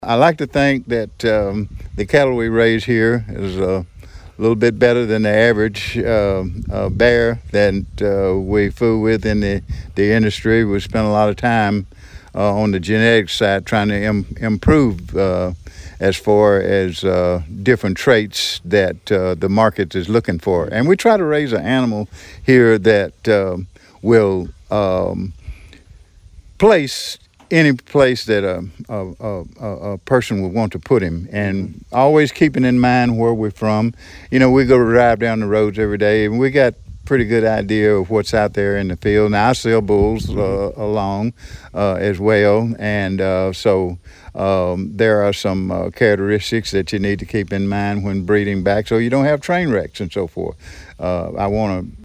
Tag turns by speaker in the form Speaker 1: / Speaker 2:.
Speaker 1: I like to think that the cattle we raise here is a little bit better than the average bear that we fool with in the industry. We spend a lot of time on the genetics side trying to improve as far as different traits that the market is looking for. And we try to raise an animal here that will place any place that a person would want to put him, and always keeping in mind where we're from. You know, we go to drive down the roads every day, and we got pretty good idea of what's out there in the field. Now I sell bulls along as well, and so there are some characteristics that you need to keep in mind when breeding back, so you don't have train wrecks and so forth. I want to